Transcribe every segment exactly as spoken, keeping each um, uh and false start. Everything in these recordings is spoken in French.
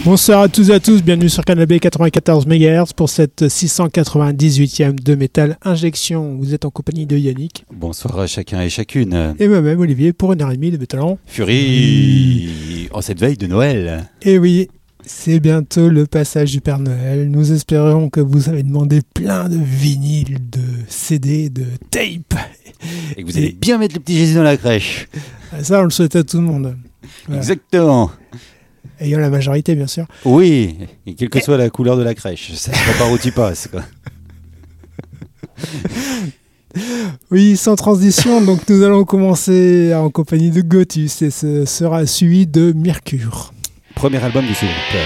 Bonsoir à tous et à tous, bienvenue sur Canal B quatre-vingt-quatorze mégahertz pour cette six cent quatre-vingt-dix-huitième de Métal Injection. Vous êtes en compagnie de Yannick. Bonsoir à chacun et chacune. Et moi-même, Olivier, pour une heure et demie de Métal Fury en cette veille de Noël. Et oui, c'est bientôt le passage du Père Noël. Nous espérons que vous avez demandé plein de vinyles, de C D, de tape. Et que vous allez et... bien mettre le petit Jésus dans la crèche. Ça, on le souhaite à tout le monde. Voilà. Exactement. Ayant la majorité, bien sûr. Oui, et quelle que soit la couleur de la crèche, ça ne par où tu passes, quoi. Oui, sans transition, donc nous allons commencer en compagnie de Gotus et ce sera suivi de Mercure. Premier album de ce groupe.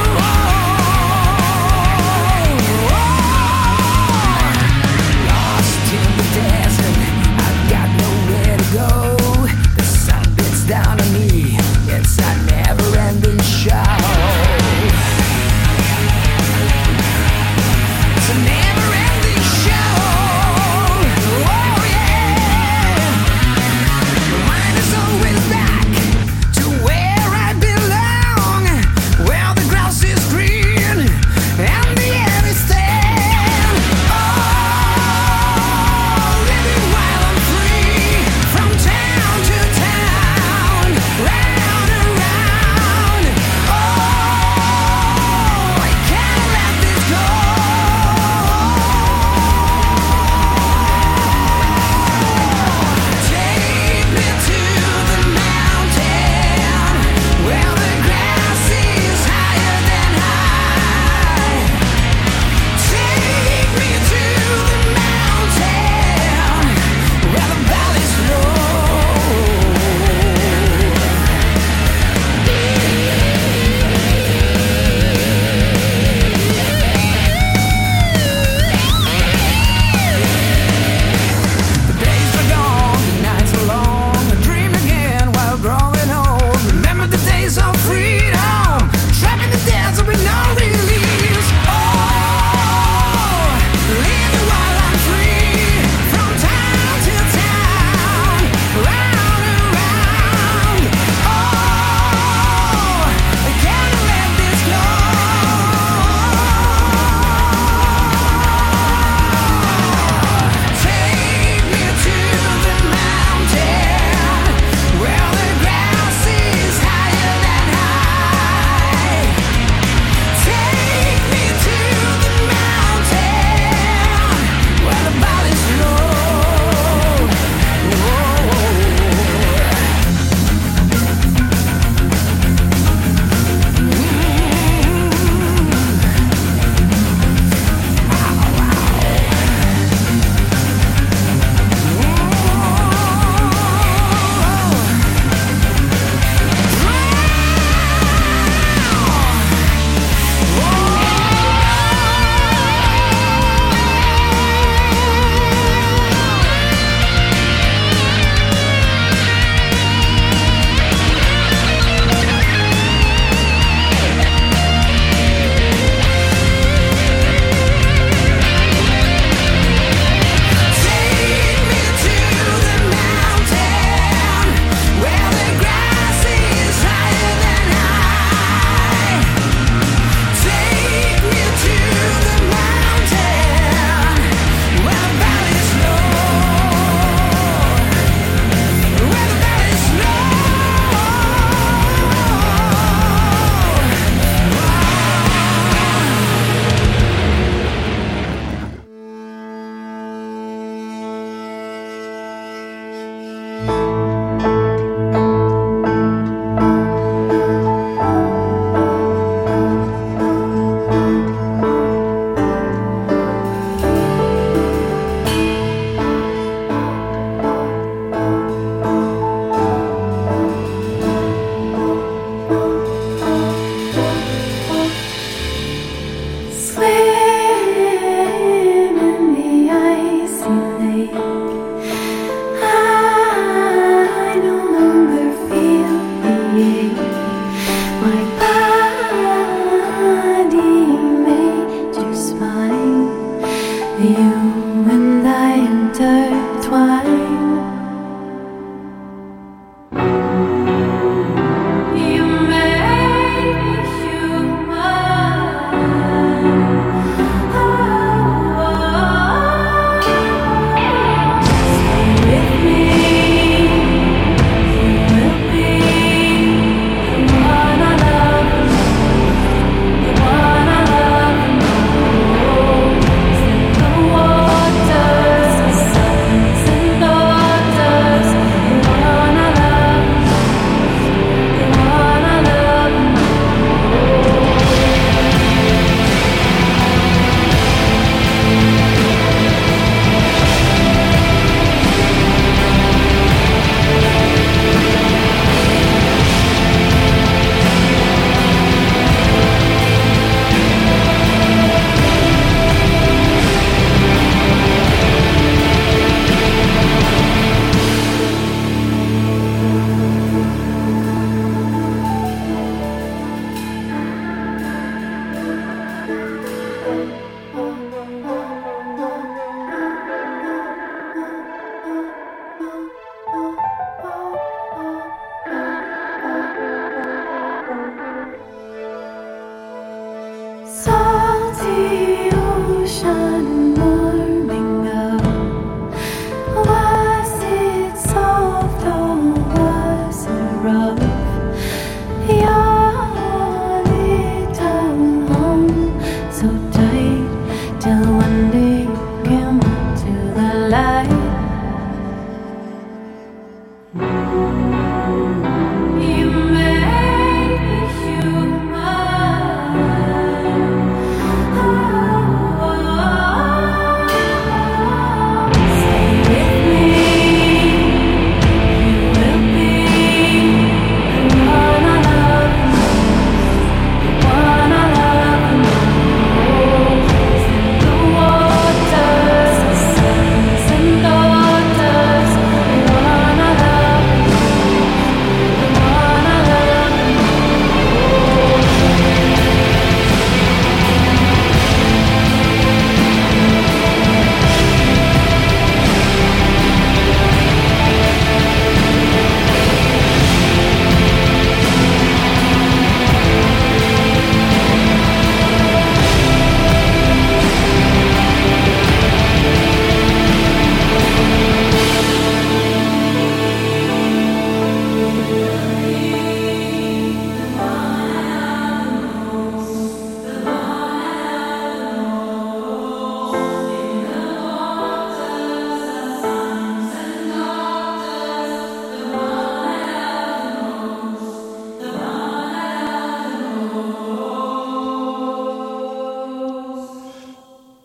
Lost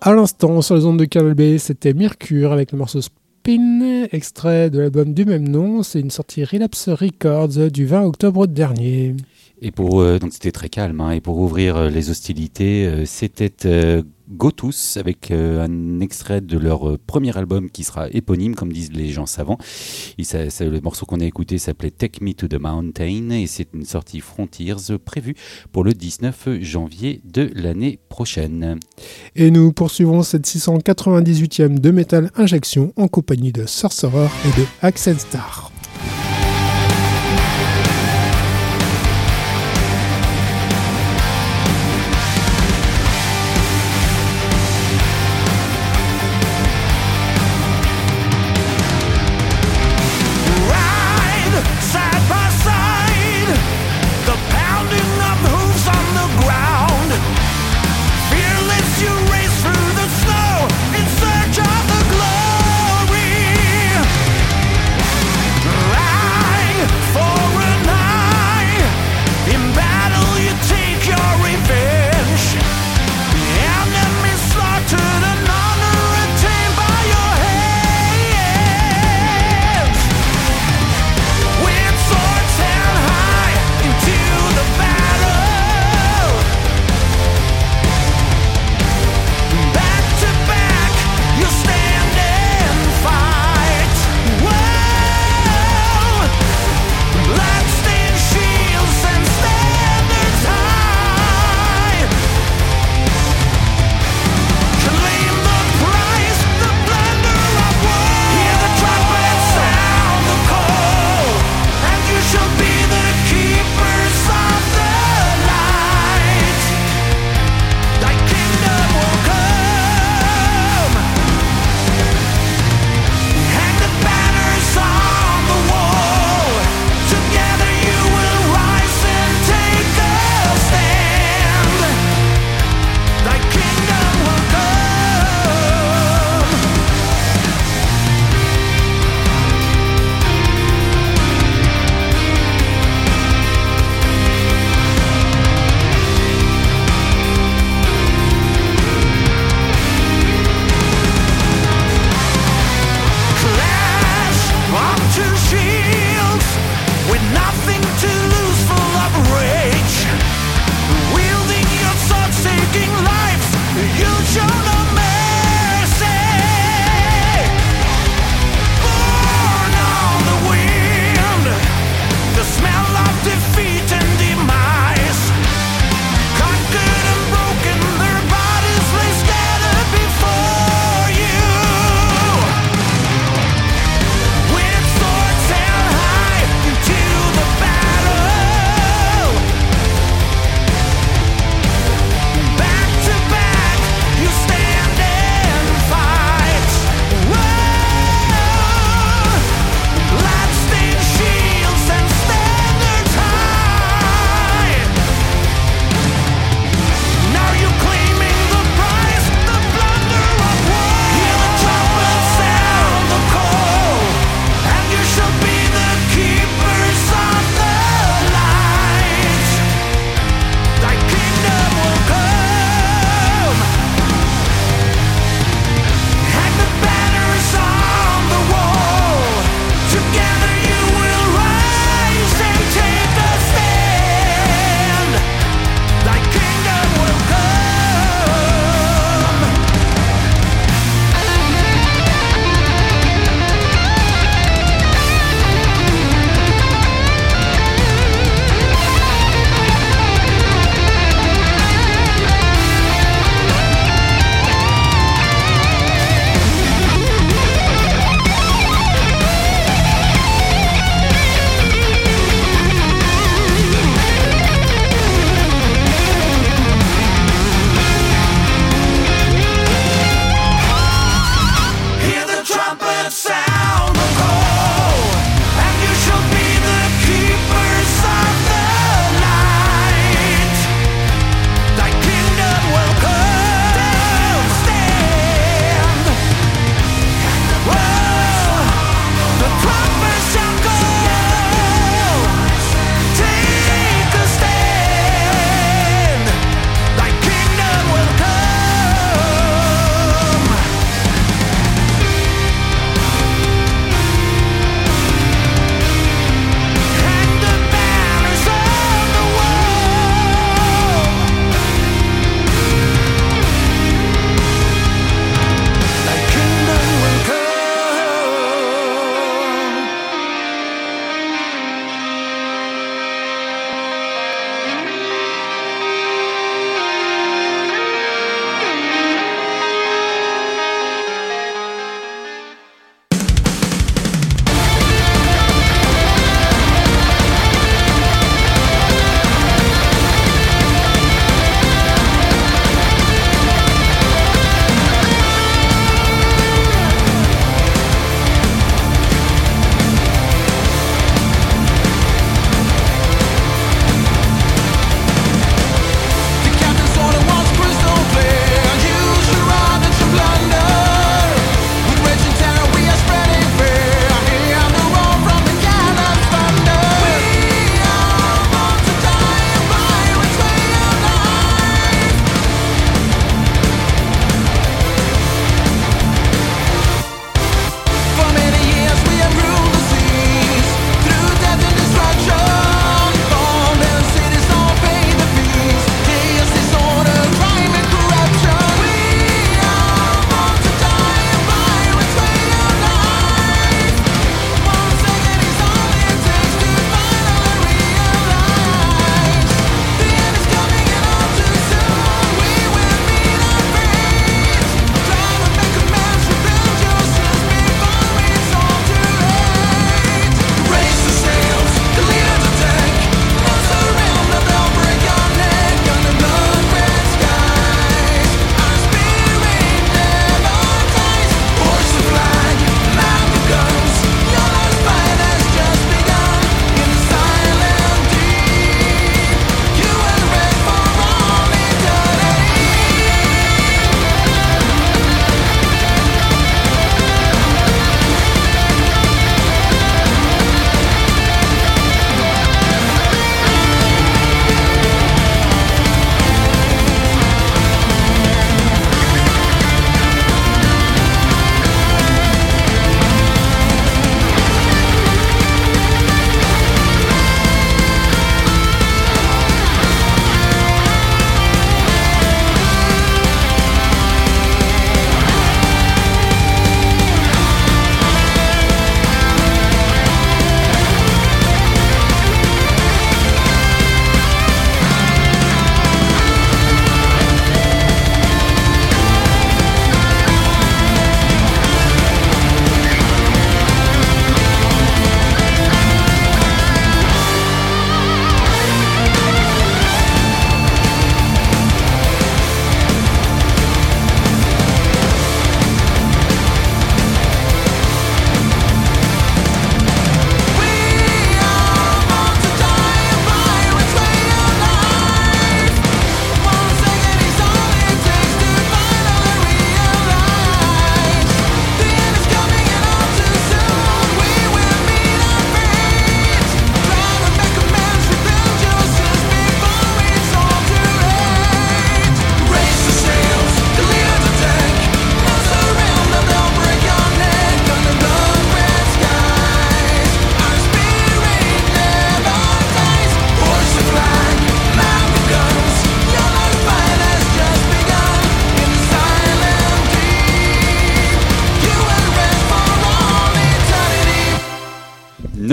À l'instant, sur les ondes de Canal B, c'était Mercure avec le morceau Spin, extrait de l'album du même nom. C'est une sortie Relapse Records du vingt octobre dernier. Et pour, euh, donc c'était très calme, hein, et pour ouvrir euh, les hostilités, euh, c'était euh, Gotus avec euh, un extrait de leur euh, premier album qui sera éponyme, comme disent les gens savants. Et ça, ça, le morceau qu'on a écouté s'appelait Take Me to the Mountain, et c'est une sortie Frontiers prévue pour le dix-neuf janvier de l'année prochaine. Et nous poursuivons cette six cent quatre-vingt-dix-huitième de Metal Injection en compagnie de Sorcerer et de Accent Star. Fearless, you race through the snow in search of the glory.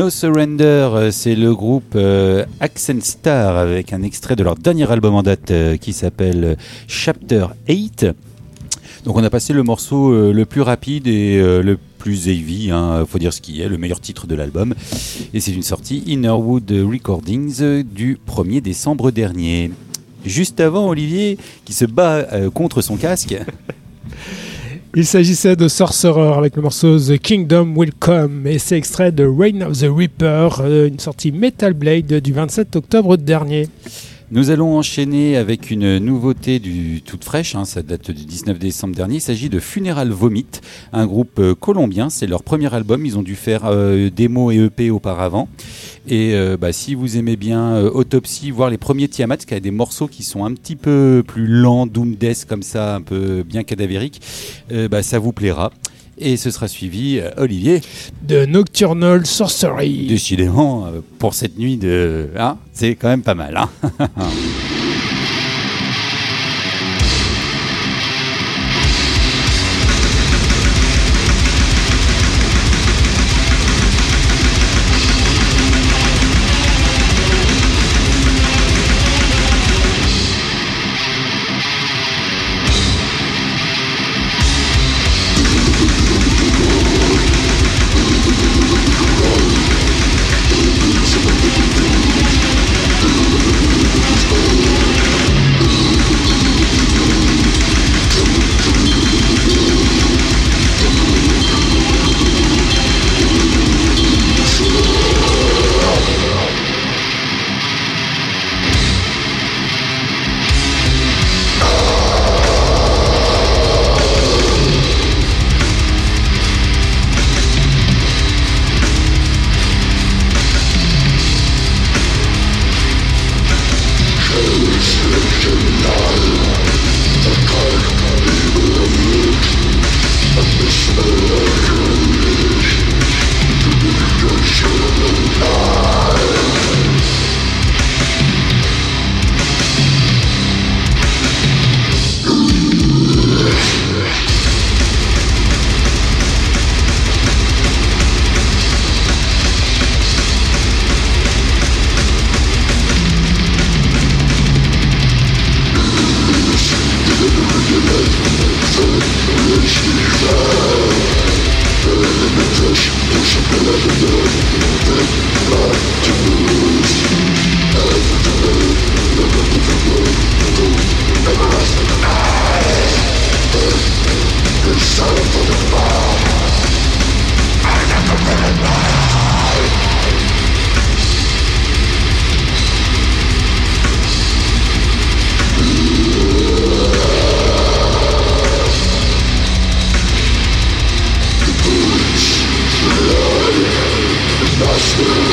No Surrender, c'est le groupe euh, Accent Star avec un extrait de leur dernier album en date euh, qui s'appelle Chapter huit. Donc on a passé le morceau euh, le plus rapide et euh, le plus heavy, hein, faut dire ce qui est, le meilleur titre de l'album. Et c'est une sortie Innerwood Recordings euh, du premier décembre dernier. Juste avant, Olivier, qui se bat euh, contre son casque. Il s'agissait de Sorcerer avec le morceau The Kingdom Will Come et c'est extrait de Reign of the Reaper, euh, une sortie Metal Blade du vingt-sept octobre dernier. Nous allons enchaîner avec une nouveauté du, toute fraîche, hein, ça date du dix-neuf décembre dernier. Il s'agit de Funeral Vomit, un groupe euh, colombien. C'est leur premier album. Ils ont dû faire euh, démo et E P auparavant. Et euh, bah, si vous aimez bien euh, Autopsy, voire les premiers Tiamat, qui a des morceaux qui sont un petit peu plus lents, doom death comme ça, un peu bien cadavériques, euh, bah, ça vous plaira. Et ce sera suivi, euh, Olivier, de Nocturnal Sorcery. Décidément, euh, pour cette nuit, de, hein, c'est quand même pas mal. Hein. That's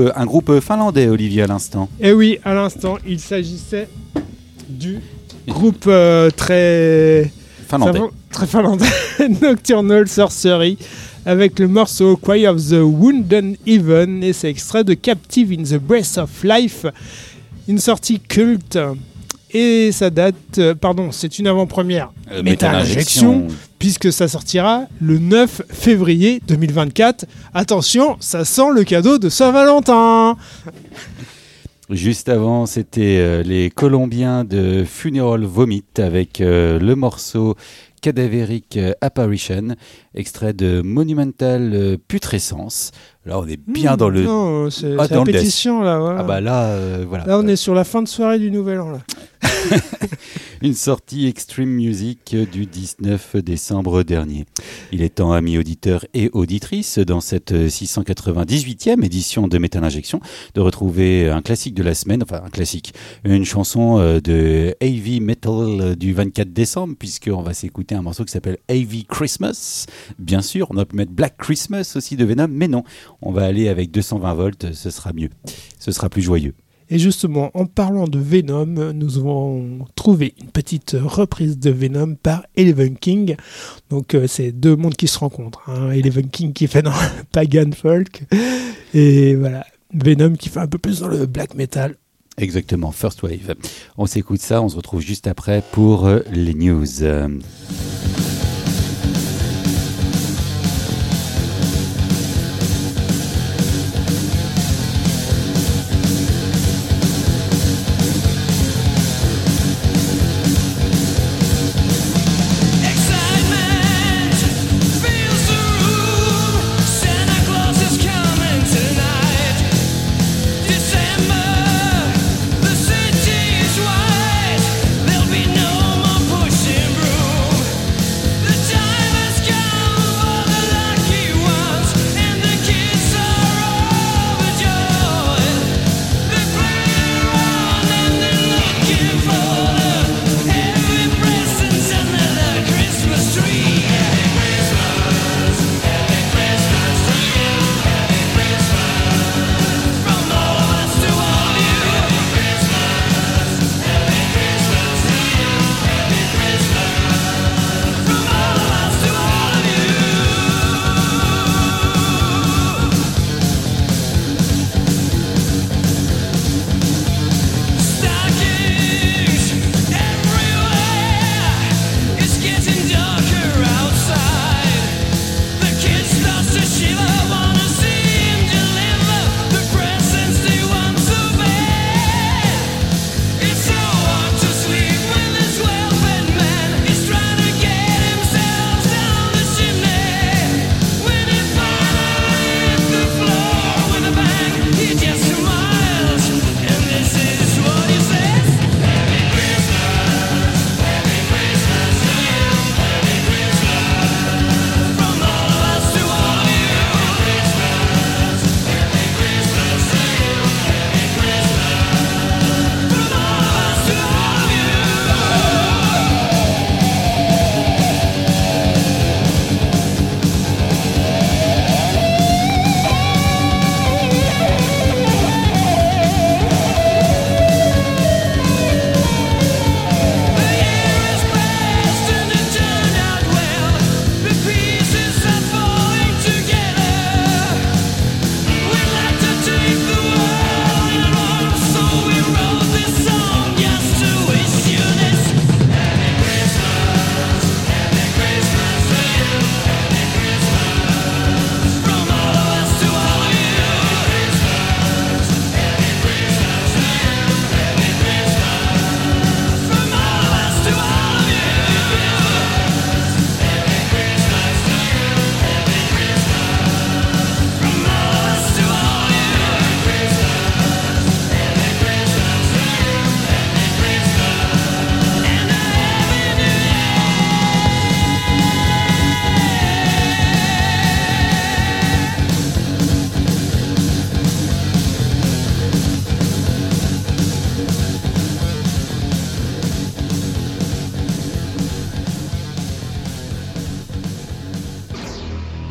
un groupe finlandais, Olivier, à l'instant. Et oui, à l'instant, il s'agissait du groupe euh, très finlandais, savant, très finlandais Nocturnal Sorcery, avec le morceau Cry of the Wounded Even, et c'est extrait de Captive in the Breath of Life, une sortie culte. Et ça date, euh, pardon, c'est une avant-première euh, Metal Injection, puisque ça sortira le neuf février deux mille vingt-quatre. Attention, ça sent le cadeau de Saint-Valentin. Juste avant, c'était euh, les Colombiens de Funeral Vomit avec euh, le morceau Cadaveric Apparition, extrait de Monumental Putrescence. Là, on est bien mmh, dans le. Non, c'est ah, la pétition, là. Voilà. Ah, bah là, euh, voilà. Là, on est sur la fin de soirée du Nouvel An, là. Une sortie Extreme Music du dix-neuf décembre dernier. Il est temps, amis auditeurs et auditrices, dans cette six cent quatre-vingt-dix-huitième édition de Metal Injection, de retrouver un classique de la semaine, enfin un classique, une chanson de Heavy Metal du vingt-quatre décembre, puisqu'on va s'écouter un morceau qui s'appelle Heavy Christmas. Bien sûr, on aurait pu mettre Black Christmas aussi de Venom, mais non, on va aller avec deux cent vingt volts, ce sera mieux, ce sera plus joyeux. Et justement, en parlant de Venom, nous avons trouvé une petite reprise de Venom par Eleven King. Donc, euh, c'est deux mondes qui se rencontrent. Hein. Eleven King qui fait dans le pagan folk, et voilà, Venom qui fait un peu plus dans le black metal. Exactement, First Wave. On s'écoute ça, on se retrouve juste après pour euh, les news.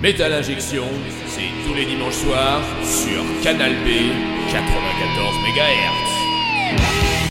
Metal Injection, c'est tous les dimanches soirs sur Canal B quatre-vingt-quatorze mégahertz.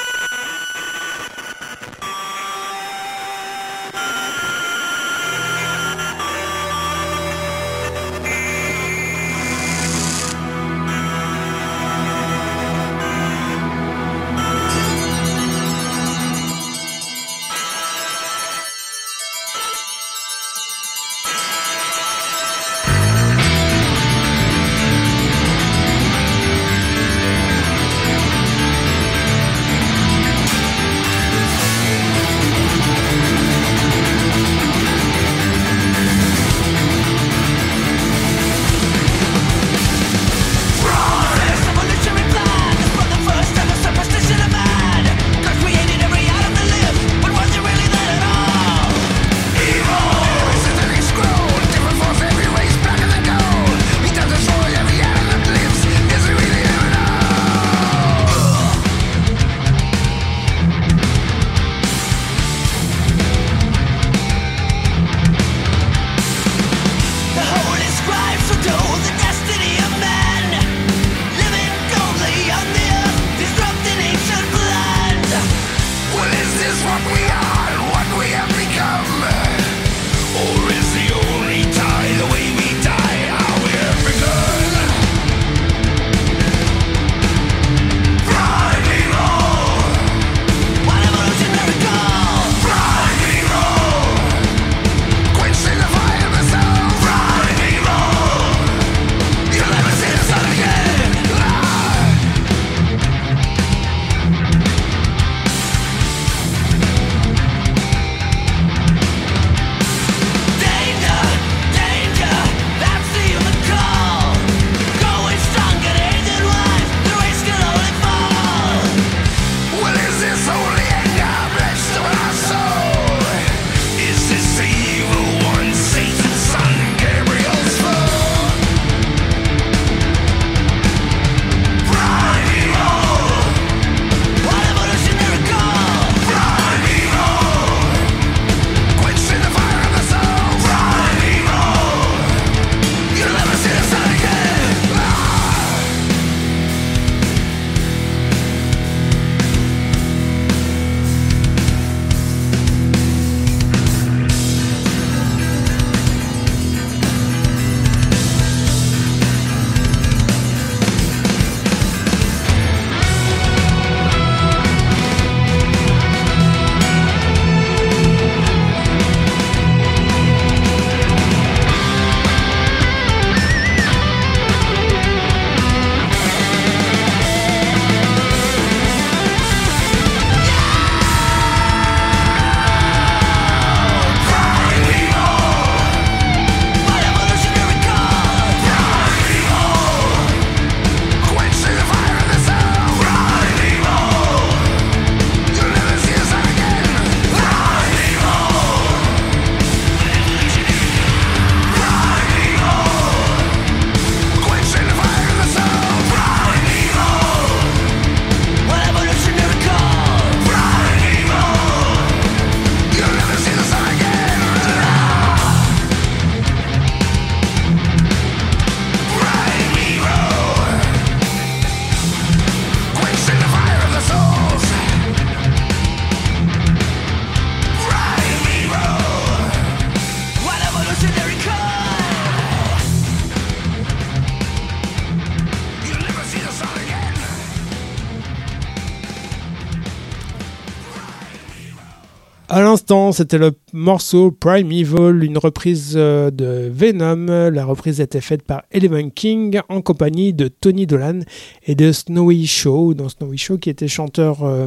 À l'instant, c'était le morceau Primeval, une reprise de Venom. La reprise a été faite par Eleven King en compagnie de Tony Dolan et de Snowy Shaw. Dans Snowy Shaw qui était chanteur euh,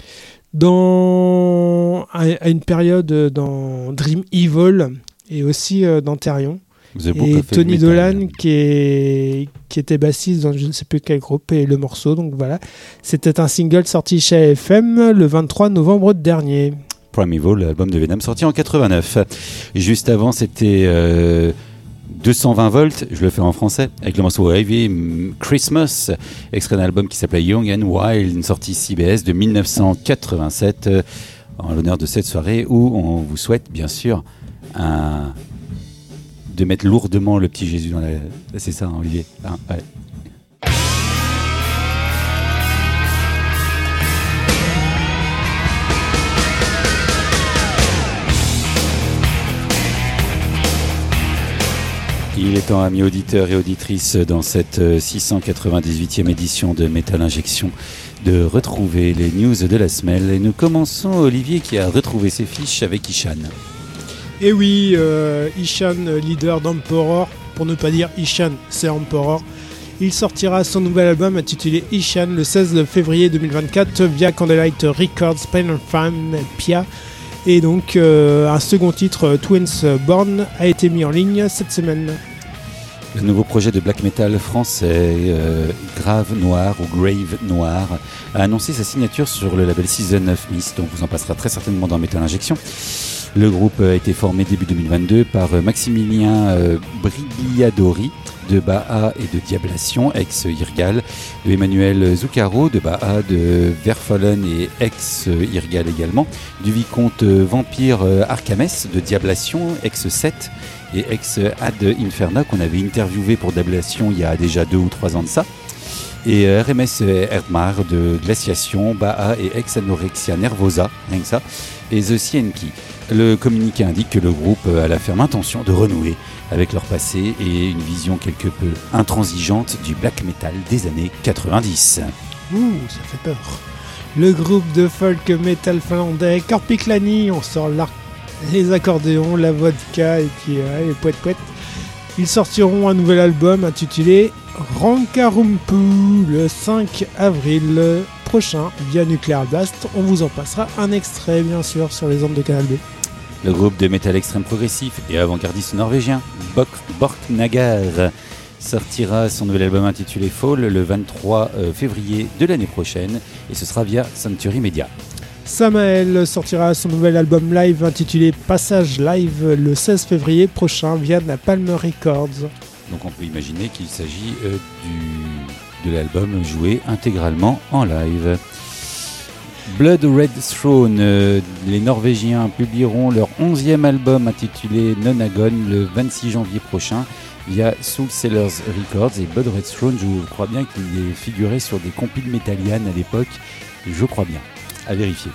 dans, à, à une période dans Dream Evil et aussi euh, dans Therion. Et Tony Dolan qui, est, qui était bassiste dans je ne sais plus quel groupe et le morceau. Donc voilà, c'était un single sorti chez F M le vingt-trois novembre dernier. Primeval, l'album de Venom sorti en quatre-vingt-neuf. Juste avant, c'était euh, deux cent vingt volts, je le fais en français, avec le morceau Heavy Christmas, extrait d'un album qui s'appelait Young and Wild, une sortie C B S de dix-neuf cent quatre-vingt-sept, euh, en l'honneur de cette soirée où on vous souhaite bien sûr un de mettre lourdement le petit Jésus dans la... C'est ça, hein, Olivier hein, ouais. Il est temps, amis auditeurs et auditrices, dans cette six cent quatre-vingt-dix-huitième édition de Metal Injection, de retrouver les news de la semaine. Et nous commençons, Olivier, qui a retrouvé ses fiches avec Ishan. Et oui, euh, Ishan, leader d'Emperor, pour ne pas dire Ishan, c'est Emperor. Il sortira son nouvel album intitulé Ishan le seize février deux mille vingt-quatre via Candlelight Records, Pain and Fun, Pia. Et donc, euh, un second titre, Twins Born, a été mis en ligne cette semaine. Le nouveau projet de black metal français, euh, Grave Noir ou Grave Noir, a annoncé sa signature sur le label Season of Mist, donc vous en passera très certainement dans Metal Injection. Le groupe a été formé début deux mille vingt-deux par Maximilien euh, Brigliadori de Baha et de Diablation, ex-Irgal, de Emmanuel Zuccaro de Baha, de Verfallen et ex-Irgal également, du vicomte Vampire Arcames de Diablation, ex-Seth et ex-Ad Inferna qu'on avait interviewé pour Diablation il y a déjà deux ou trois ans de ça, et R M S Erdmar de Glaciation, Baha et ex-Anorexia Nervosa, rien que ça, et The Sienki. Le communiqué indique que le groupe a la ferme intention de renouer avec leur passé et une vision quelque peu intransigeante du black metal des années quatre-vingt-dix. Ouh, ça fait peur. Le groupe de folk metal finlandais Korpiklani, on sort l'arc, les accordéons, la vodka et puis ouais, les poètes poètes. Ils sortiront un nouvel album intitulé Rankarumpu le cinq avril prochain via Nuclear Blast. On vous en passera un extrait bien sûr sur les ondes de Canal B. Le groupe de métal extrême progressif et avant-gardiste norvégien Borknagar sortira son nouvel album intitulé Fall le vingt-trois février de l'année prochaine et ce sera via Sanctuary Media. Samael sortira son nouvel album live intitulé Passage Live le seize février prochain via Napalm Records. Donc on peut imaginer qu'il s'agit euh, du, de l'album joué intégralement en live. Blood Red Throne, euh, les Norvégiens publieront leur onzième album intitulé Nonagon le vingt-six janvier prochain via Soul Sellers Records. Et Blood Red Throne, je crois bien qu'il est figuré sur des compiles Metallian à l'époque, je crois bien, à vérifier.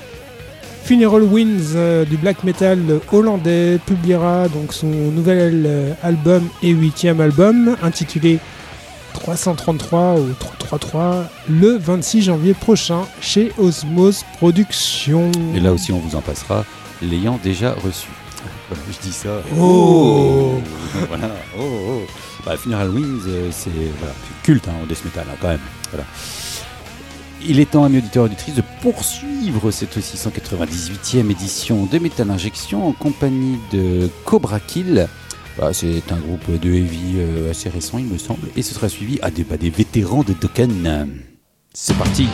Funeral Winds euh, du black metal hollandais publiera donc son nouvel euh, album et huitième album intitulé trois cent trente-trois ou trois cent trente-trois le vingt-six janvier prochain chez Osmose Productions. Et là aussi on vous en passera l'ayant déjà reçu. Je dis ça. Oh, oh voilà. Oh, oh. Bah, Funeral Winds, euh, c'est voilà, culte hein, en death metal hein, quand même. Voilà. Il est temps, amis auditeurs et auditrices, de poursuivre cette six cent quatre-vingt-dix-huitième édition de Metal Injection en compagnie de Cobra Kill. Voilà, c'est un groupe de heavy euh, assez récent, il me semble, et ce sera suivi à des, bah, des vétérans de Dokken. C'est parti.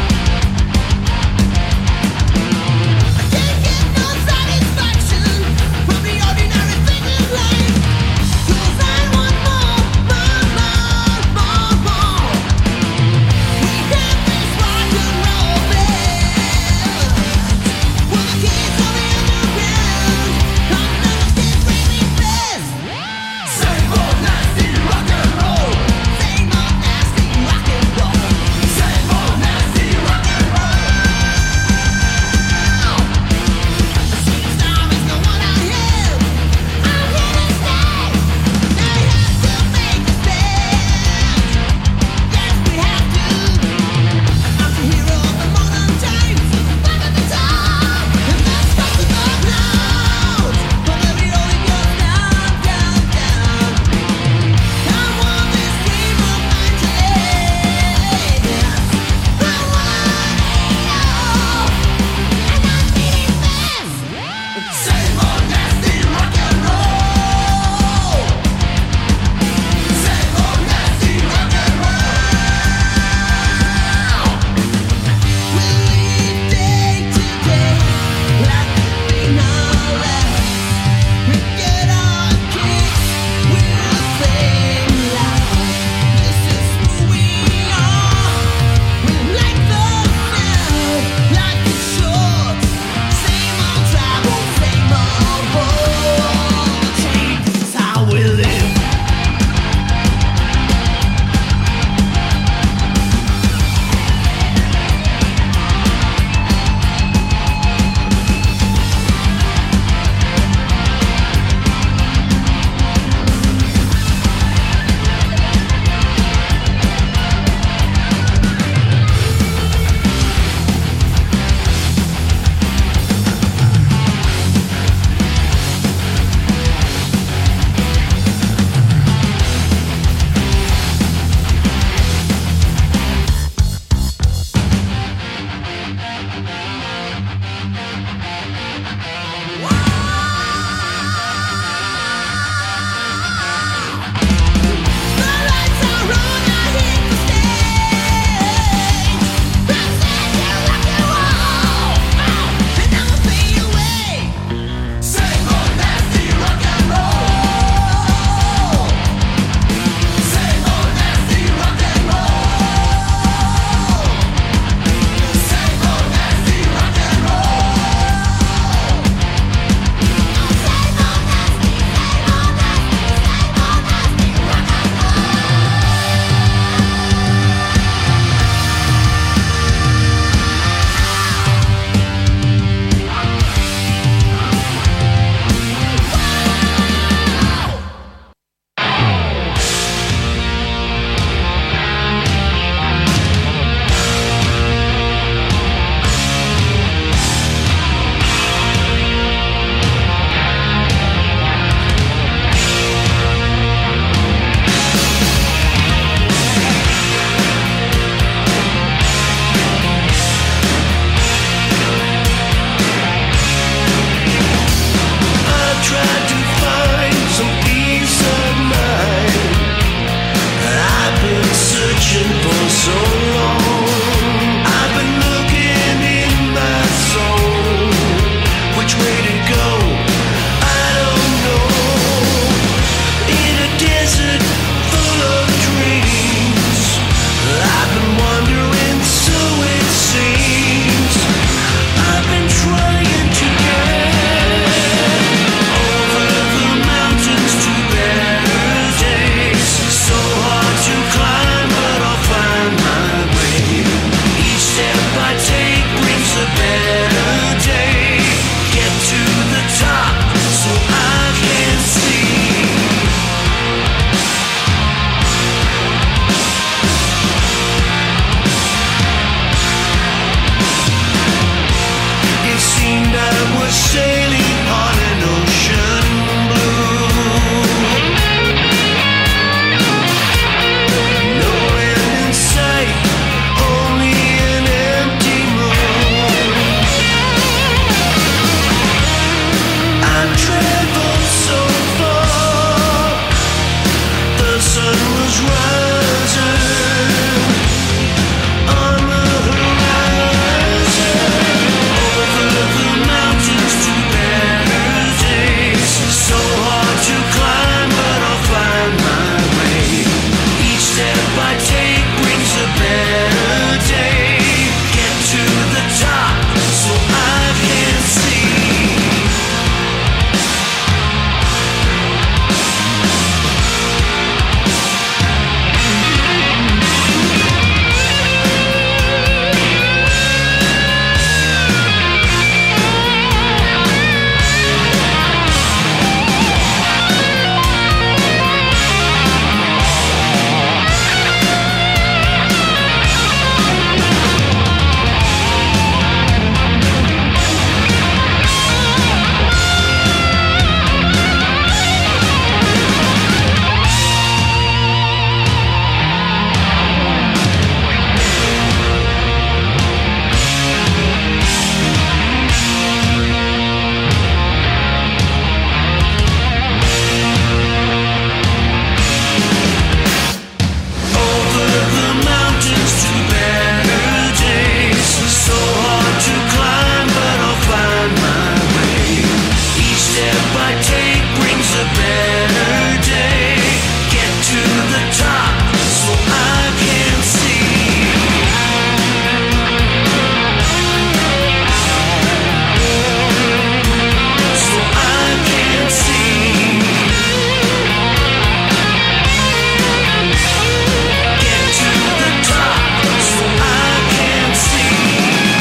Can't get no satisfaction I take brings a better day. Get to the top so I can see. So I can see. Get to the top so I can see.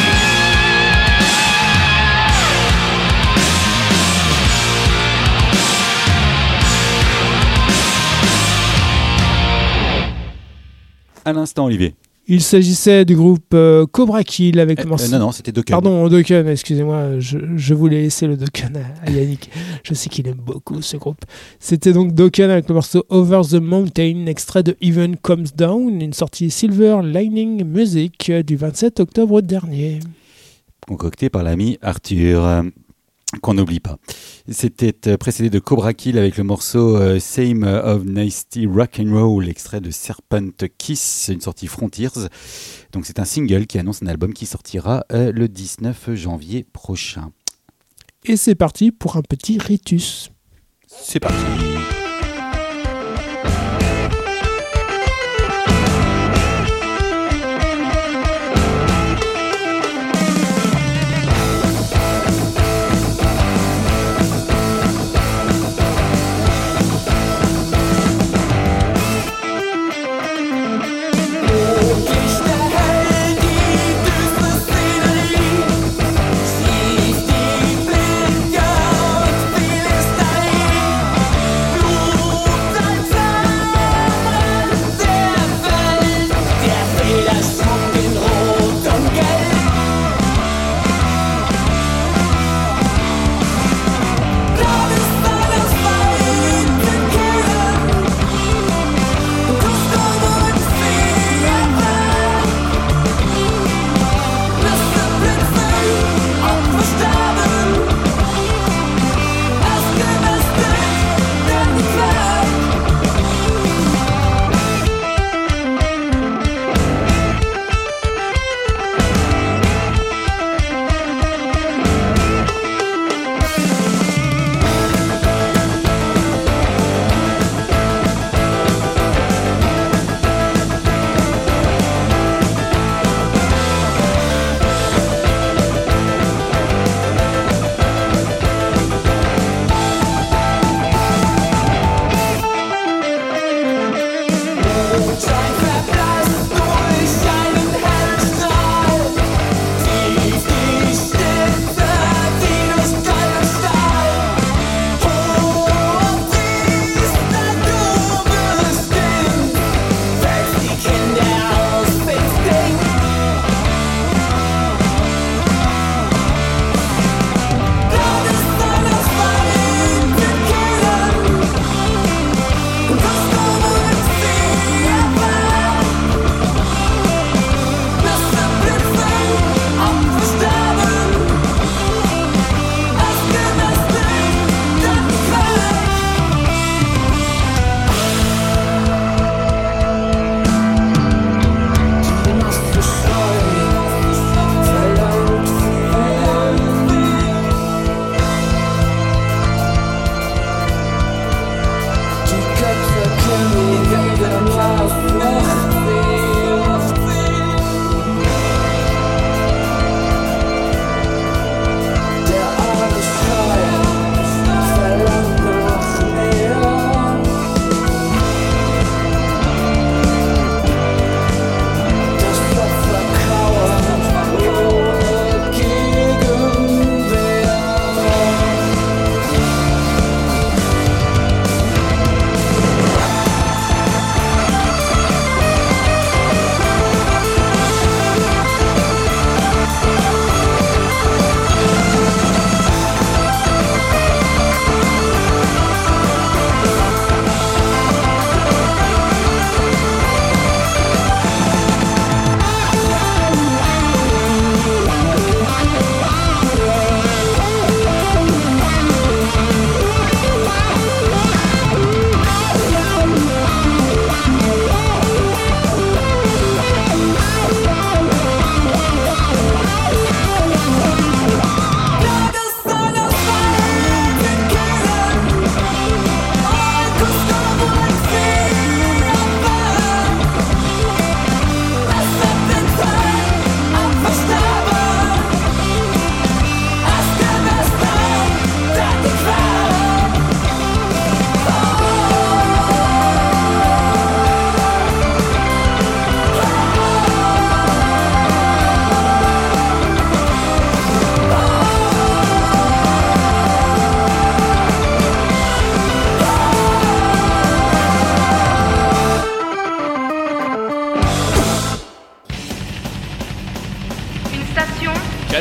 À l'instant, Olivier. Il s'agissait du groupe euh, Cobra Kill avec Euh, le morceau. euh, non, non, c'était Dokken. Pardon, Dokken, excusez-moi, je, je voulais laisser le Dokken à, à Yannick. Je sais qu'il aime beaucoup ce groupe. C'était donc Dokken avec le morceau Over the Mountain, extrait de Even Comes Down, une sortie Silver Lining Music du vingt-sept octobre dernier. Concocté par l'ami Arthur, euh, qu'on n'oublie pas. C'était euh, précédé de Cobra Kill avec le morceau euh, Same of Nasty Rock'n'Roll, extrait de Serpent Kiss, une sortie Frontiers. Donc c'est un single qui annonce un album qui sortira euh, le dix-neuf janvier prochain. Et c'est parti pour un petit ritus. C'est parti. Blue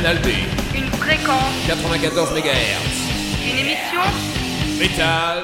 Canal B, Une fréquence, quatre-vingt-quatorze mégahertz. une émission, Métal.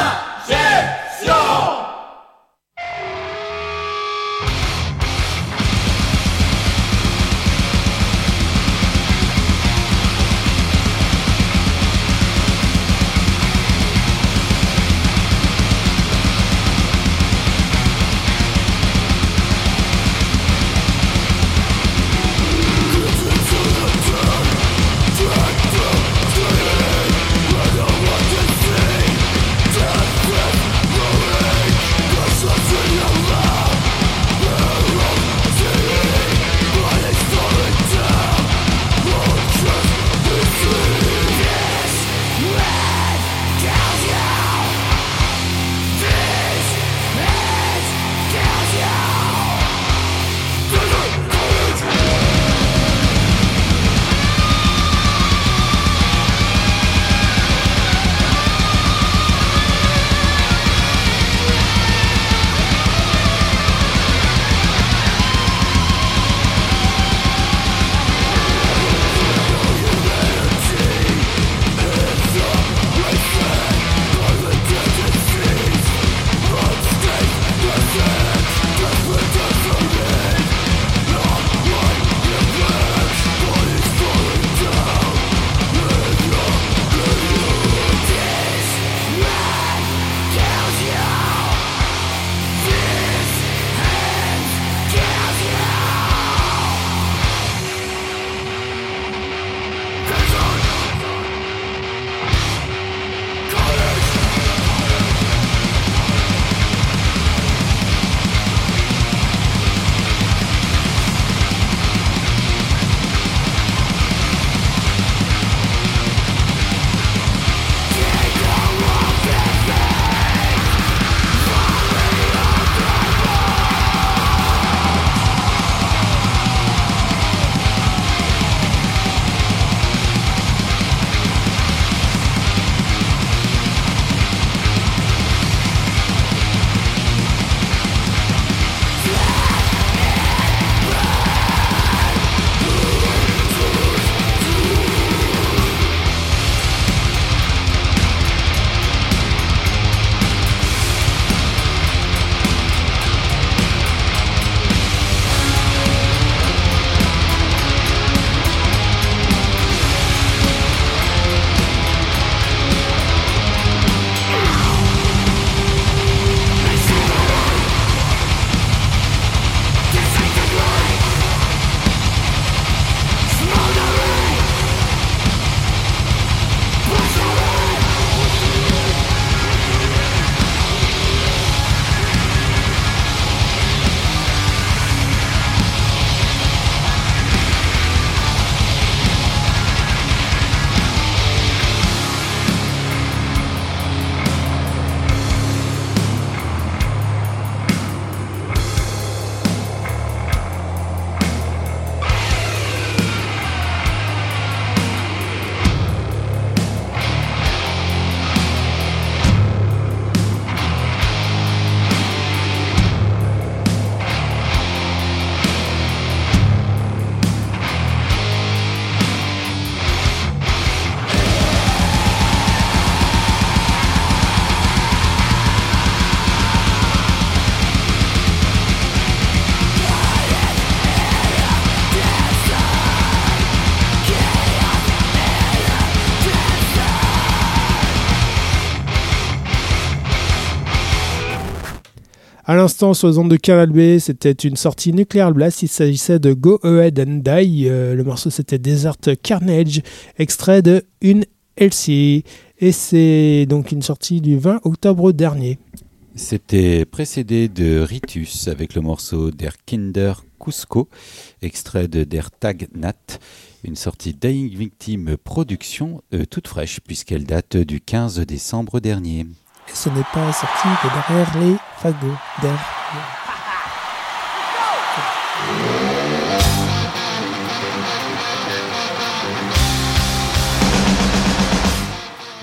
À l'instant, sur les ondes de Canal B, c'était une sortie Nuclear Blast. Il s'agissait de Go Ahead and Die. Euh, le morceau, c'était Desert Carnage, extrait de Une L C. Et c'est donc une sortie du vingt octobre dernier. C'était précédé de Ritus avec le morceau Der Kinder Cusco, extrait de Der Tag Nat, une sortie Dying Victim Production, euh, toute fraîche puisqu'elle date du quinze décembre dernier. Et ce n'est pas sorti que derrière les fagots. Derrière.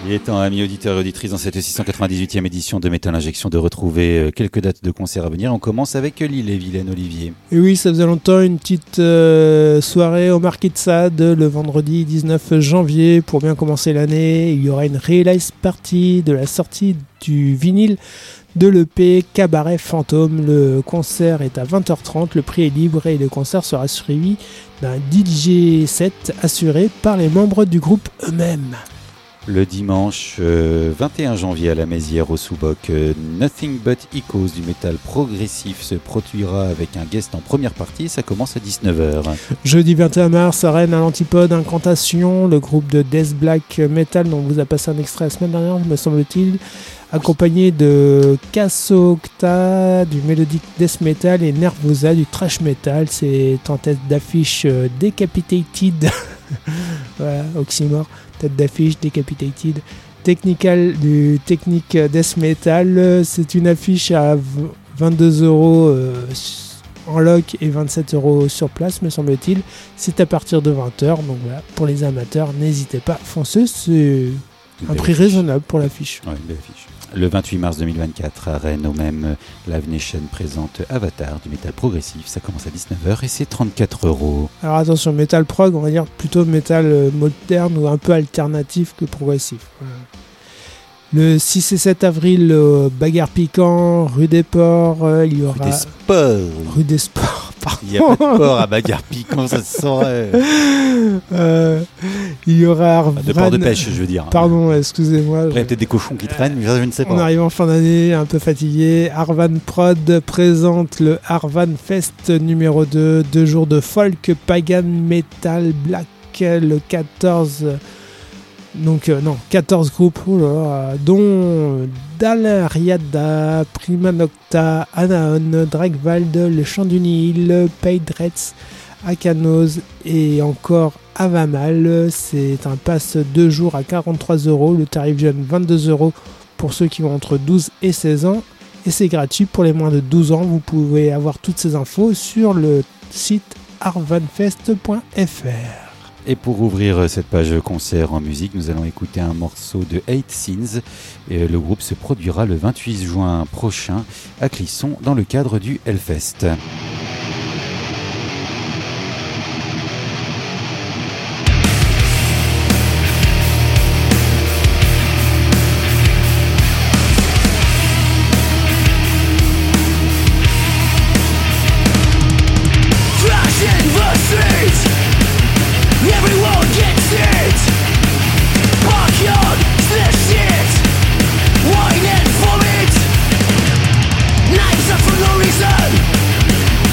Il est temps, amis auditeurs et auditrices, dans cette six cent quatre-vingt-dix-huitième édition de Metal Injection, de retrouver quelques dates de concerts à venir. On commence avec l'Ille-et-Vilaine, Olivier. Et oui, ça faisait longtemps, une petite euh, soirée au Marquis de Sade le vendredi dix-neuf janvier. Pour bien commencer l'année, il y aura une release party de la sortie du vinyle de l'E P Cabaret Fantôme. Le concert est à vingt heures trente, le prix est libre et le concert sera suivi d'un D J set assuré par les membres du groupe eux-mêmes. Le dimanche euh, vingt et un janvier à la Mézières au Sous-Boc, euh, Nothing But Echoes du métal progressif se produira avec un guest en première partie. Ça commence à dix-neuf heures. Jeudi vingt et un mars à Rennes à l'Antipode, Incantation, le groupe de Death Black Metal dont vous a passé un extrait la semaine dernière, me semble-t-il, accompagné de Casocta du Melodic Death Metal et Nervosa du Thrash Metal. C'est en tête d'affiche euh, Decapitated, voilà, oxymore. Tête d'affiche Decapitated, Technical du Technic Death Metal. C'est une affiche à vingt-deux euros euh, en loc et vingt-sept euros sur place, me semble-t-il. C'est à partir de vingt heures, donc voilà, pour les amateurs, n'hésitez pas, foncez, c'est un prix affiche. Raisonnable pour l'affiche. Ouais, une belle affiche. Le vingt-huit mars deux mille vingt-quatre à Rennes, au même, Live Nation présente Avatar du métal progressif. Ça commence à dix-neuf heures et c'est trente-quatre euros. Alors attention, métal prog, on va dire plutôt métal euh, moderne ou un peu alternatif que progressif. Voilà. Le six et sept avril, euh, Bagarre Piquant, rue des Ports, euh, il y aura... Rue des Sports. Rue des Sports, pardon. Il n'y a pas de port à Bagarre Piquant, ça se saurait. euh, il y aura Arvran... De port de pêche, je veux dire. Pardon, excusez-moi. Après, il y a je... peut-être des cochons qui traînent, mais ça, je ne sais pas. On arrive en fin d'année, un peu fatigué. Arvan Prod présente le Arvan Fest numéro deux. Deux jours de folk, pagan, metal, black, le quatorze... Donc, euh, non, quatorze groupes, oh là là, dont Dalariada, Prima Nocta, Anaon, Dragvald, Le Chant du Nil, Paydretz, Akanos et encore Avamal. C'est un pass deux jours à quarante-trois euros, le tarif jeune vingt-deux euros pour ceux qui ont entre douze et seize ans. Et c'est gratuit pour les moins de douze ans. Vous pouvez avoir toutes ces infos sur le site arvanfest point f r. Et pour ouvrir cette page concert en musique, nous allons écouter un morceau de Eight Sins. Et le groupe se produira le vingt-huit juin prochain à Clisson dans le cadre du Hellfest. Everyone gets it. Backyard, slash it. Wine and vomit. Knives up for no reason.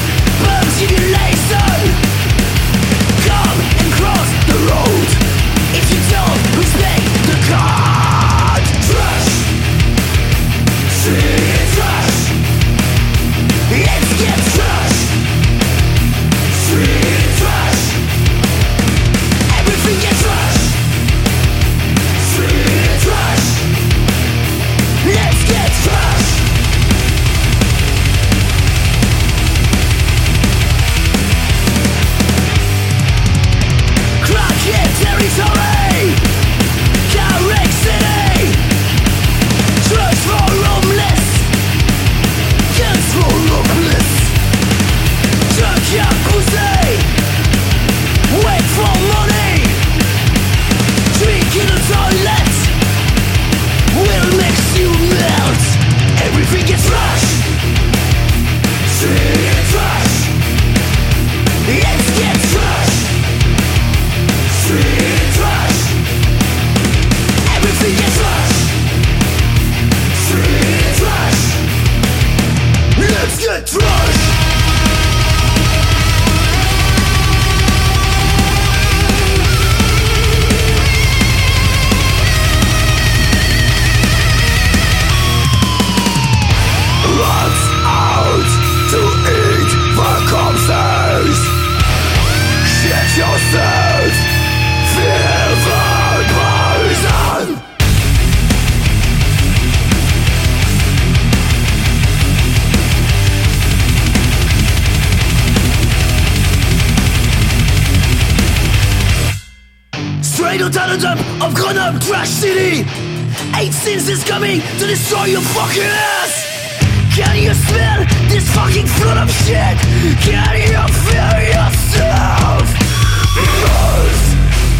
illegal talent dump of Grenoble Trash City. Eight sins is coming to destroy your fucking ass. Can you smell this fucking flood of shit? Can you feel yourself? Buzz.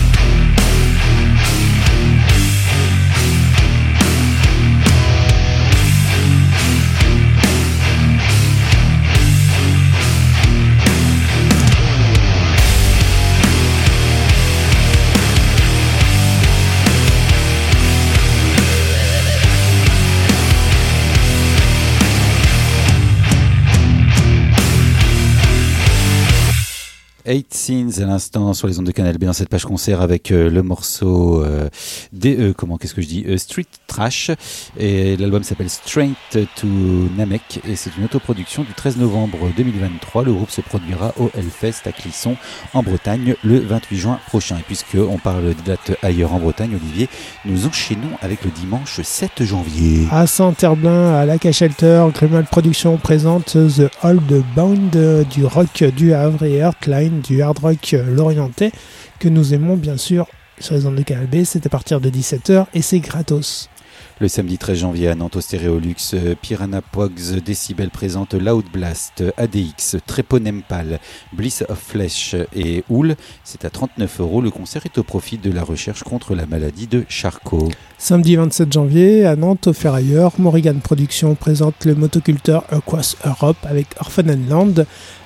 Eight Sins à l'instant sur les ondes de Canal B dans cette page concert avec euh, le morceau euh, des, euh, comment qu'est-ce que je dis euh, Street Trash, et l'album s'appelle Straight to Namek et c'est une autoproduction du treize novembre deux mille vingt-trois. Le groupe se produira au Hellfest à Clisson en Bretagne le vingt-huit juin prochain. Et puisque on parle de dates ailleurs en Bretagne, Olivier, nous enchaînons avec le dimanche sept janvier. À Saint-Herblain, à l'A K Shelter, Grimald Productions présente The Old Bound, du rock du Havre, et Earthline, du hard rock lorientais, que nous aimons bien sûr sur les ondes de Canal B. C'est à partir de dix-sept heures et c'est gratos. Le samedi treize janvier à Nantes au Stéréolux, Piranha Pogs Decibel présente Loud Blast, A D X, Tréponempal, Bliss of Flesh et Houle. C'est à trente-neuf euros. Le concert est au profit de la recherche contre la maladie de Charcot. Samedi vingt-sept janvier à Nantes au Ferrailleur, Morrigan Productions présente le motoculteur Across Europe avec Orphan Land,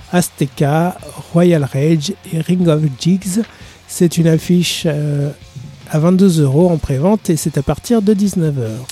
Azteca, Royal Rage et Ring of Jigs. C'est une affiche euh, à vingt-deux euros en pré-vente et c'est à partir de dix-neuf heures.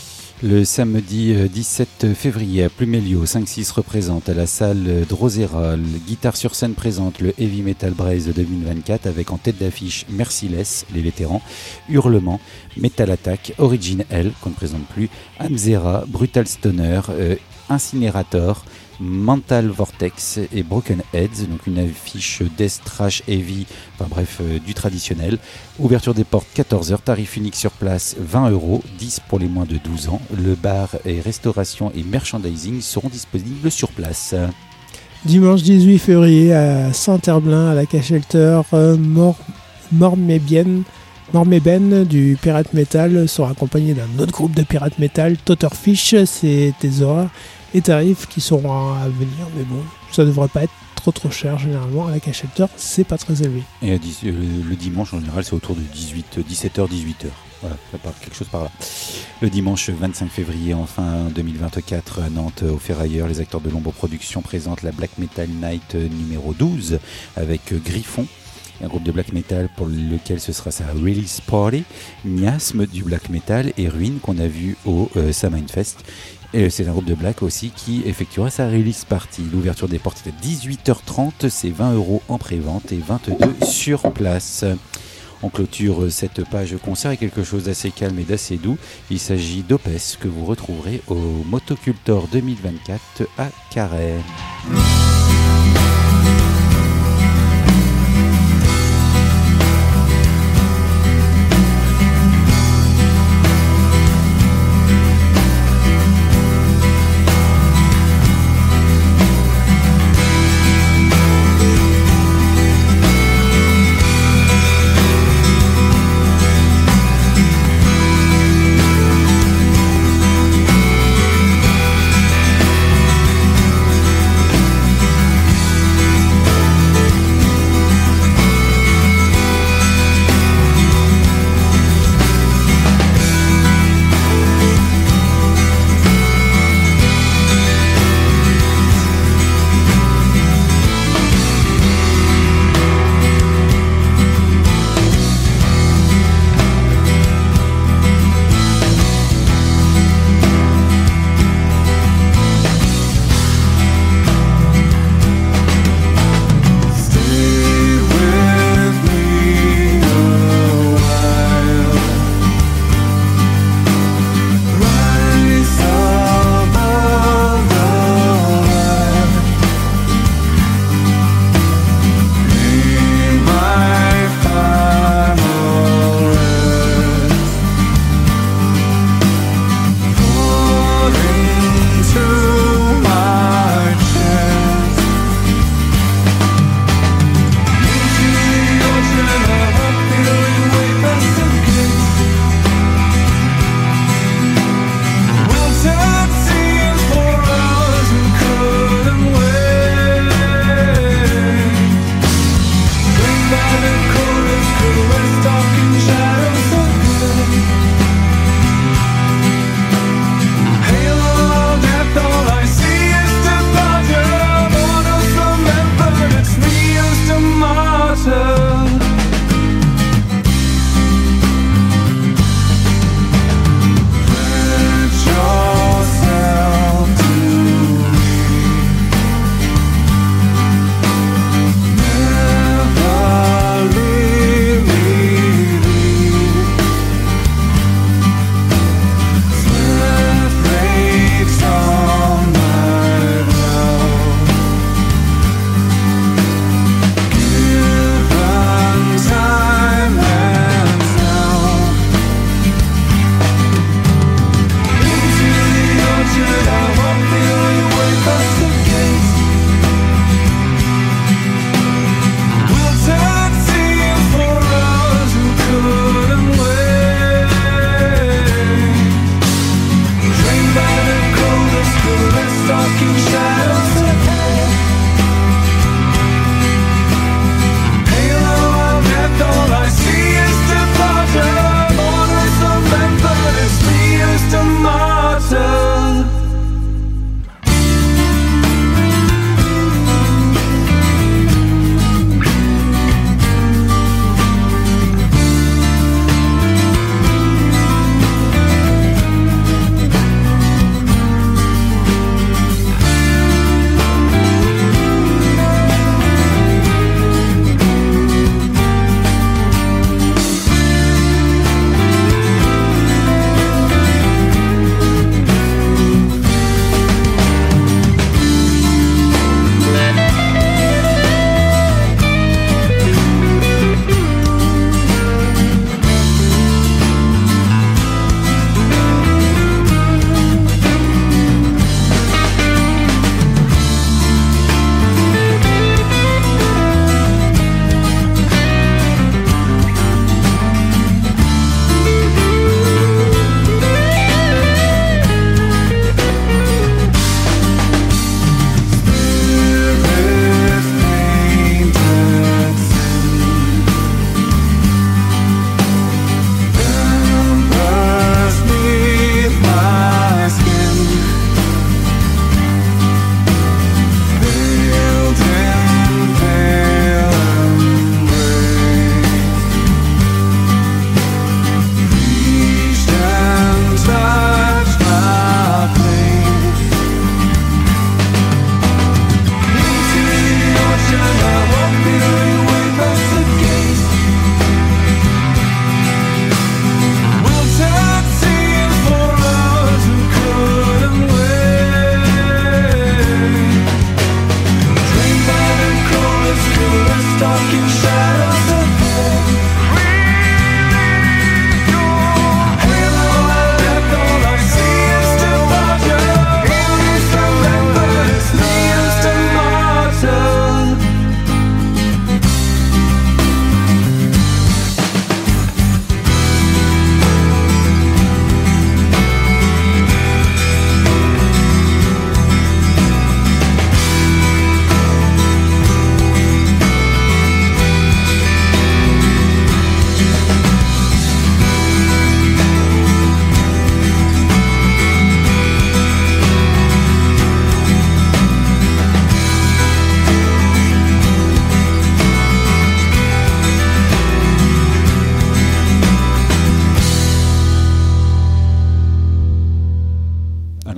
Le samedi dix-sept février à Plumelio, cinq six représente à la salle Drosera. Guitare sur scène présente le Heavy Metal Braze deux mille vingt-quatre avec en tête d'affiche Merciless, les vétérans, Hurlement, Metal Attack, Origin Hell, qu'on ne présente plus, Amzera, Brutal Stoner, euh, Incinerator, Mental Vortex et Broken Heads, donc une affiche Death Trash Heavy, enfin bref, euh, du traditionnel. Ouverture des portes quatorze heures, tarif unique sur place vingt euros, dix pour les moins de douze ans. Le bar et restauration et merchandising seront disponibles sur place. Dimanche dix-huit février à Saint-Herblain, à la K Shelter, euh, Mor- Mormébien, Mormében du Pirate Metal sera accompagné d'un autre groupe de Pirate Metal, Totterfish. C'est des horaires et tarifs qui seront à venir, mais bon, ça devrait pas être trop trop cher généralement. À la K Shelter, c'est pas très élevé. Et à dix, euh, le dimanche en général c'est autour de dix-huit, dix-sept heures, dix-huit heures. Voilà, ça part quelque chose par là. Le dimanche vingt-cinq février, enfin deux mille vingt-quatre, à Nantes, au Ferrailleur, les acteurs de l'Ombre Productions présentent la Black Metal Night numéro douze avec Griffon, un groupe de black metal pour lequel ce sera sa release party, Miasme du black metal et Ruine qu'on a vu au euh, Samhain Fest. Et c'est un groupe de black aussi qui effectuera sa release party. L'ouverture des portes est à dix-huit heures trente, c'est vingt euros en pré-vente et vingt-deux sur place. On clôture cette page concert avec quelque chose d'assez calme et d'assez doux. Il s'agit d'Opes que vous retrouverez au Motocultor deux mille vingt-quatre à Carhaix. Buzz.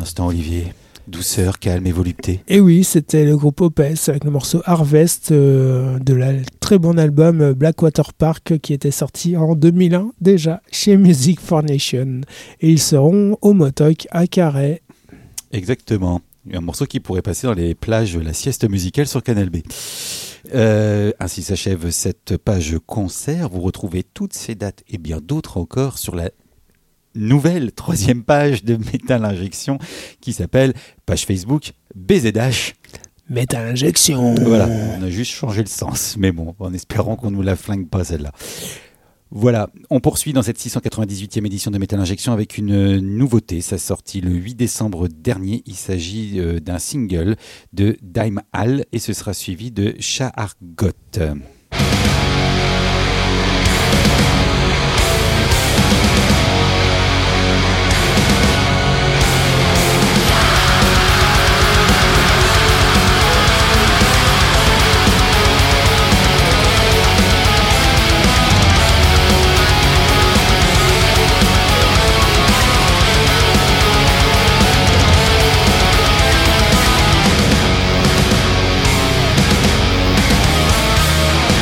l'instant, Olivier? Douceur, calme et volupté. Et oui, c'était le groupe Opeth avec le morceau Harvest euh, de la très bon album Blackwater Park qui était sorti en deux mille un déjà chez Music for Nation. Et ils seront au Motoc à Carhaix. Exactement. Un morceau qui pourrait passer dans les plages La Sieste Musicale sur Canal B. Euh, ainsi s'achève cette page concert. Vous retrouvez toutes ces dates et bien d'autres encore sur la nouvelle troisième page de Metal Injection qui s'appelle page Facebook B Z H. Metal Injection. Voilà, on a juste changé le sens, mais bon, en espérant qu'on nous la flingue pas celle-là. Voilà, on poursuit dans cette six cent quatre-vingt-dix-huitième édition de Metal Injection avec une nouveauté. Ça sortit le huit décembre dernier. Il s'agit euh, d'un single de Dime Hall et ce sera suivi de Shahargot. Thank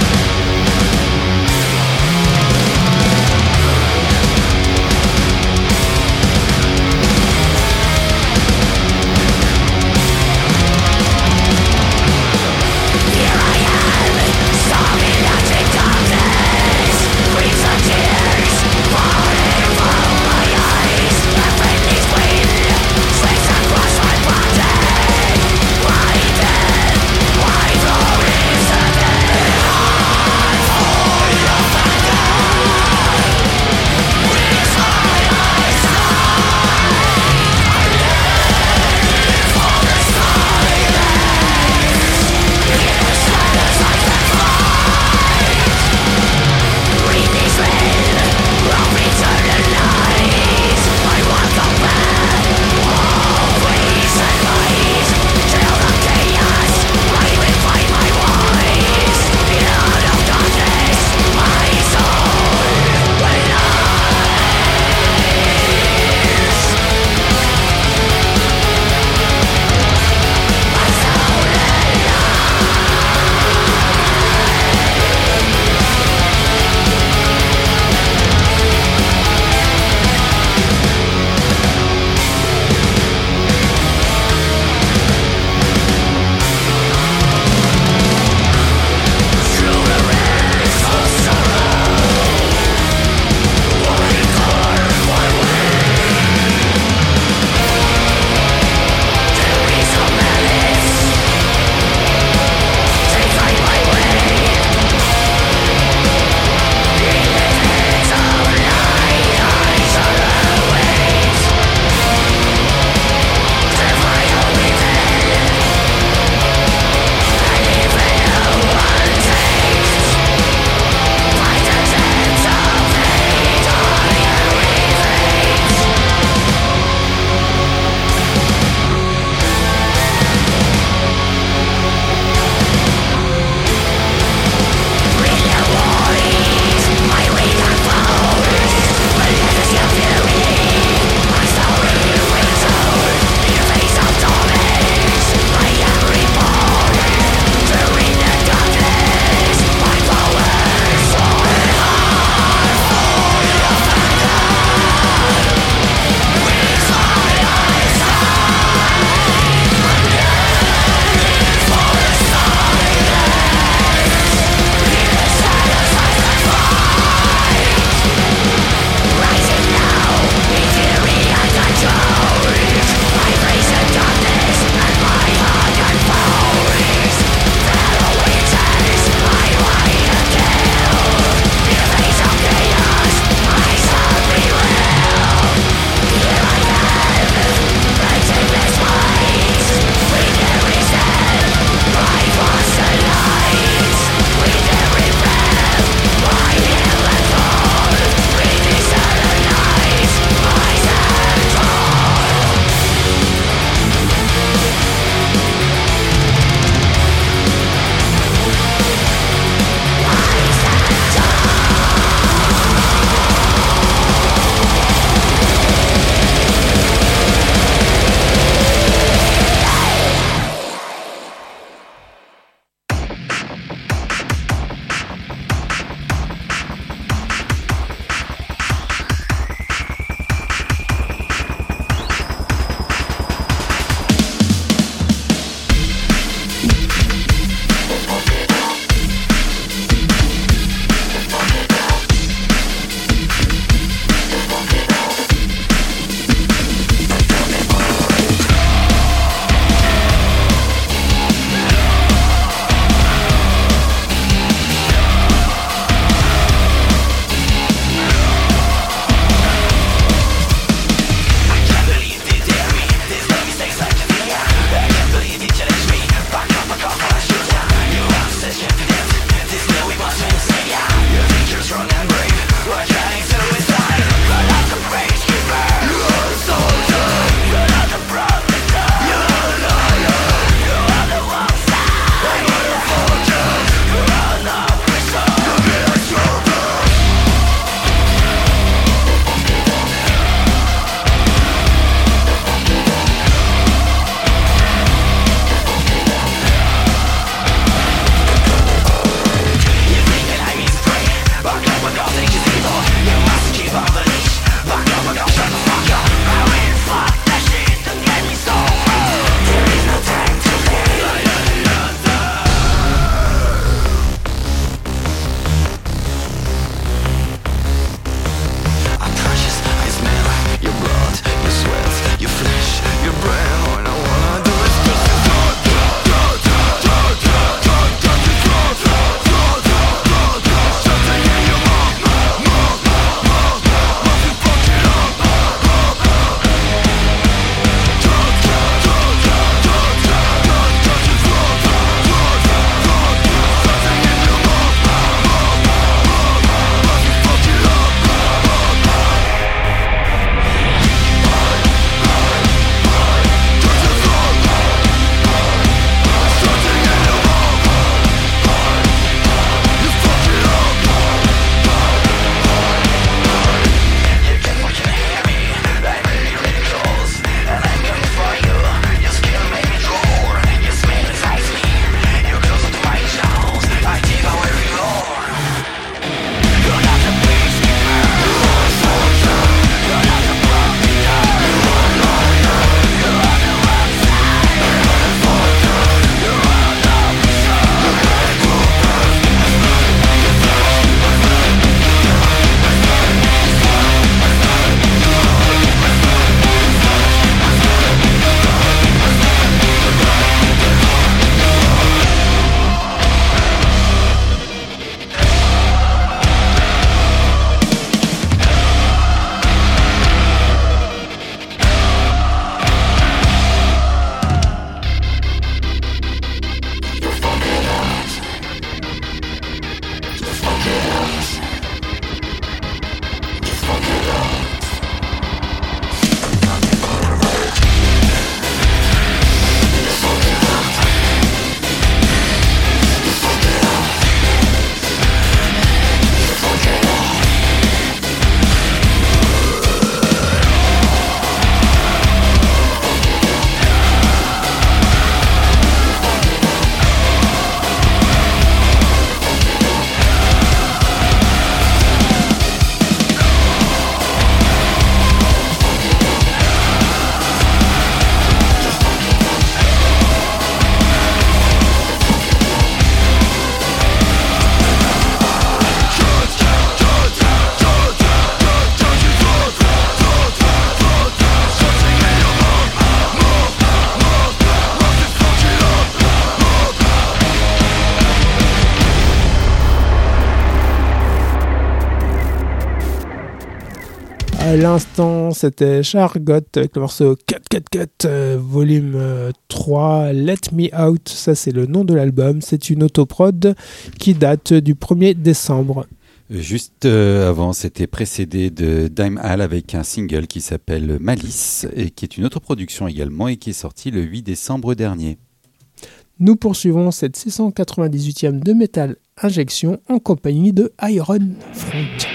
À l'instant, c'était Chargot avec le morceau Cut Cut Cut, euh, volume euh, trois, Let Me Out, ça c'est le nom de l'album, c'est une autoprod qui date du premier décembre. Juste euh, avant, c'était précédé de Dime Hall avec un single qui s'appelle Malice et qui est une autoproduction également et qui est sorti le huit décembre dernier. Nous poursuivons cette six cent quatre-vingt-dix-huitième de Metal Injection en compagnie de Iron Front.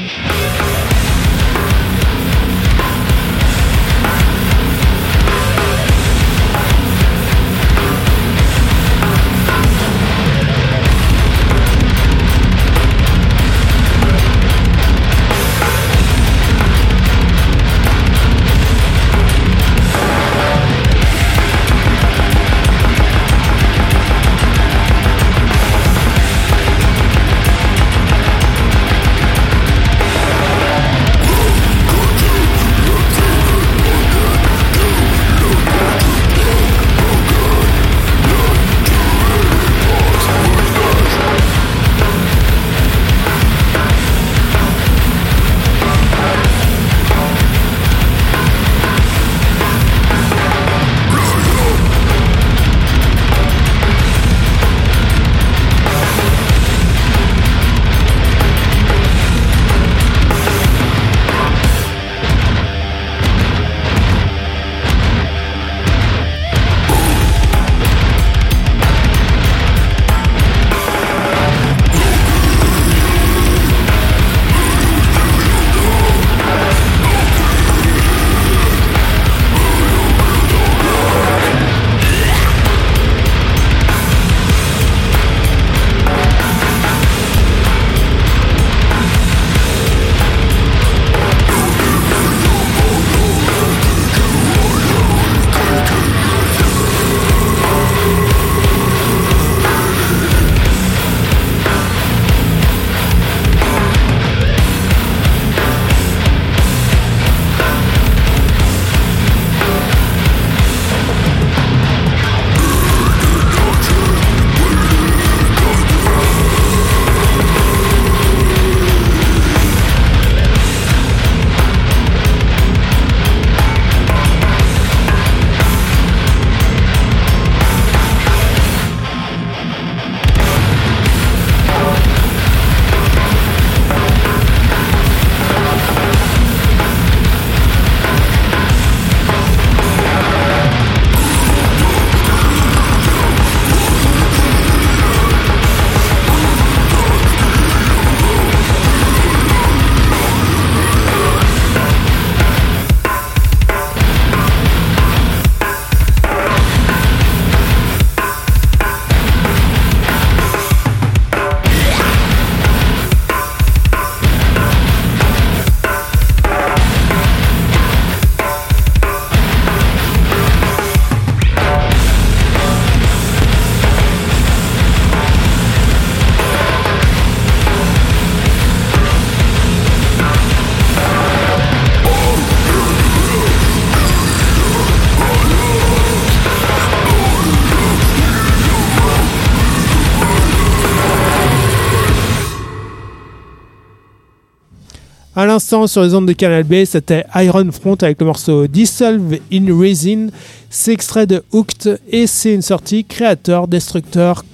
À l'instant, sur les ondes de Canal B, c'était Iron Front avec le morceau Dissolve in Resin. C'est extrait de Hooked et c'est une sortie Creator Destructor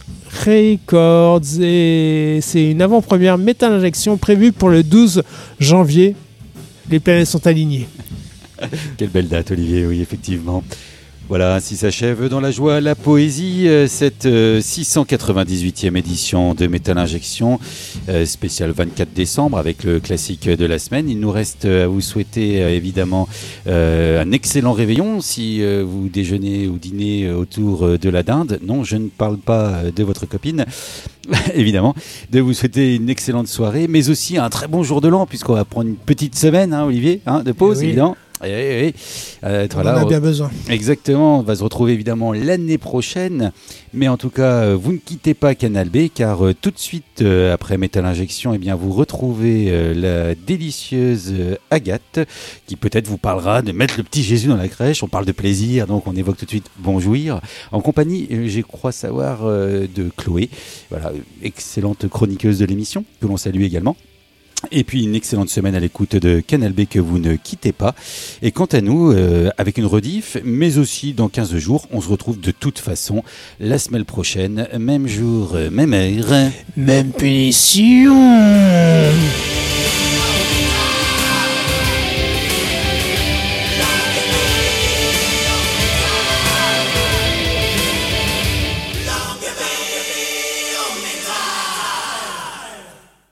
Records. Et c'est une avant-première Metal Injection prévue pour le douze janvier. Les planètes sont alignées. Quelle belle date, Olivier, oui, effectivement. Voilà, ainsi s'achève dans la joie, la poésie, cette euh, six cent quatre-vingt-dix-huitième édition de Metal Injection, euh, spéciale vingt-quatre décembre avec le classique de la semaine. Il nous reste à vous souhaiter euh, évidemment euh, un excellent réveillon si euh, vous déjeunez ou dînez autour de la dinde. Non, je ne parle pas de votre copine, évidemment. De vous souhaiter une excellente soirée, mais aussi un très bon jour de l'an puisqu'on va prendre une petite semaine, hein, Olivier, hein, de pause, oui. Évidemment. Oui, oui. Euh, on en a bien besoin. Exactement, on va se retrouver évidemment l'année prochaine, mais en tout cas, vous ne quittez pas Canal B, car euh, tout de suite euh, après Metal Injection, eh bien, vous retrouvez euh, la délicieuse euh, Agathe, qui peut-être vous parlera de mettre le petit Jésus dans la crèche. On parle de plaisir, donc on évoque tout de suite Bon Jouir, en compagnie, euh, je crois savoir, euh, de Chloé, voilà, excellente chroniqueuse de l'émission, que l'on salue également. Et puis une excellente semaine à l'écoute de Canal B que vous ne quittez pas. Et quant à nous, euh, avec une rediff, mais aussi dans quinze jours, on se retrouve de toute façon la semaine prochaine, même jour, même heure. Même punition.